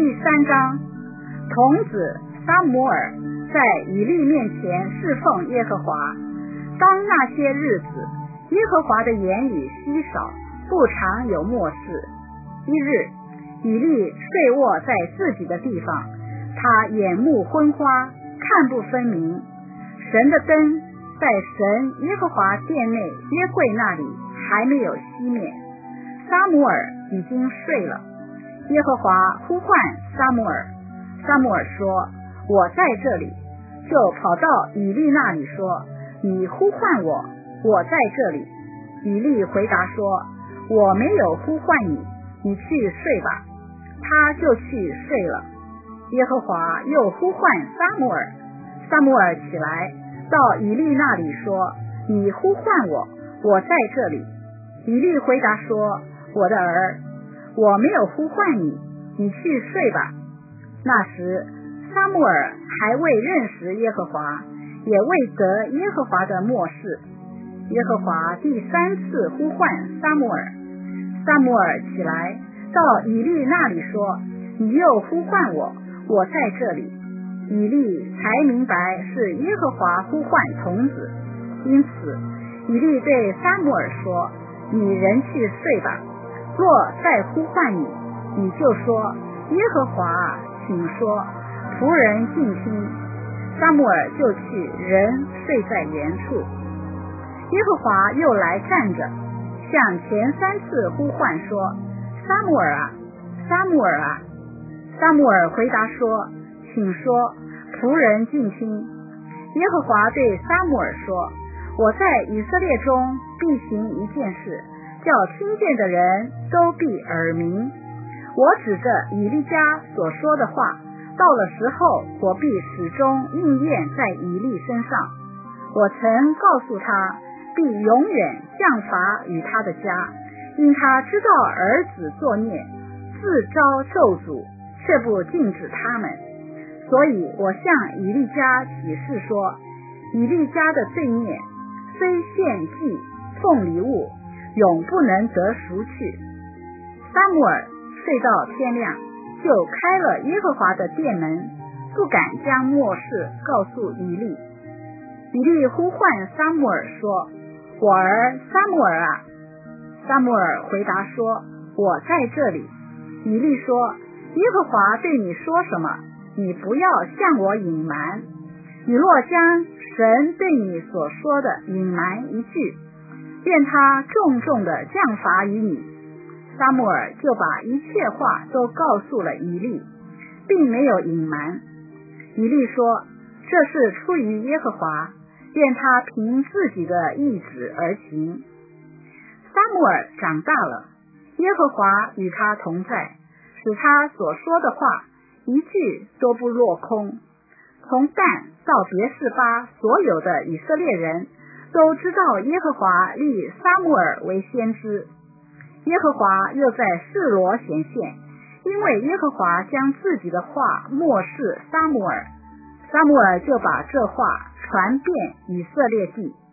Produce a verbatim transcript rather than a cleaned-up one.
第三章，童子撒母耳在以利面前侍奉耶和华。当那些日子，耶和华的言语稀少，不常有默示。一日，以利睡卧在自己的地方，他眼目昏花，看不分明。神的灯在神耶和华殿内约柜那里还没有熄灭，撒母耳已经睡了。耶和华呼唤撒母耳，撒母耳说：我在这里。就跑到以利那里说：你呼唤我，我在这里。以利回答说：我没有呼唤你，你去睡吧。他就去睡了。耶和华又呼唤撒母耳，撒母耳起来到以利那里说：你呼唤我，我在这里。以利回答说：我的儿，我没有呼唤你，你去睡吧。那时撒母耳还未认识耶和华，也未得耶和华的默示。耶和华第三次呼唤撒母耳，撒母耳起来到以利那里说：你又呼唤我，我在这里。以利才明白是耶和华呼唤童子，因此以利对撒母耳说：你人去睡吧，若再呼唤你，你就说：耶和华请说，仆人静听。撒母耳就去，人睡在原处。耶和华又来站着，向前三次呼唤说：撒母耳啊，撒母耳啊。撒母耳回答说：请说，仆人静听。耶和华对撒母耳说：我在以色列中必行一件事，叫听见的人都必耳鸣。我指着以利家所说的话，到了时候，我必始终应验在以利身上。我曾告诉他，必永远降罚与他的家，因他知道儿子作孽，自招咒诅，却不禁止他们。所以我向以利家起誓说，以利家的罪孽虽献祭奉礼物，永不能得赎去。撒母耳睡到天亮，就开了耶和华的殿门，不敢将默示告诉以利。以利呼唤撒母耳说：我儿撒母耳啊。撒母耳回答说：我在这里。以利说：耶和华对你说什么，你不要向我隐瞒。你若将神对你所说的隐瞒一句，愿他重重的降罚于你。撒母耳就把一切话都告诉了以利，并没有隐瞒。以利说：这是出于耶和华，愿他凭自己的意志而行。撒母耳长大了，耶和华与他同在，使他所说的话一句都不落空。从但到别是巴，所有的以色列人都知道耶和华立撒母耳为先知。耶和华又在示罗显现，因为耶和华将自己的话默示撒母耳，撒母耳就把这话传遍以色列地。